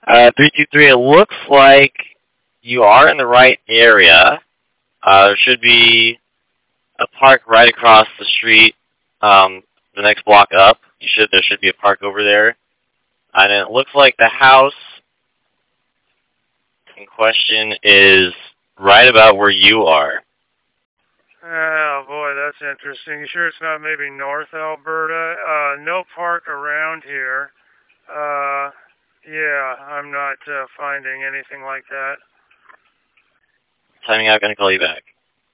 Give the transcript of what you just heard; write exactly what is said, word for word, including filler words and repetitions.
Uh, three two three, it looks like you are in the right area. Uh, there should be a park right across the street, um, the next block up. You should There should be a park over there. And it looks like the house in question is right about where you are. Oh boy, that's interesting. You sure it's not maybe North Alberta? Uh, no park around here. Uh, yeah, I'm not uh, finding anything like that. Timing out, gonna call you back.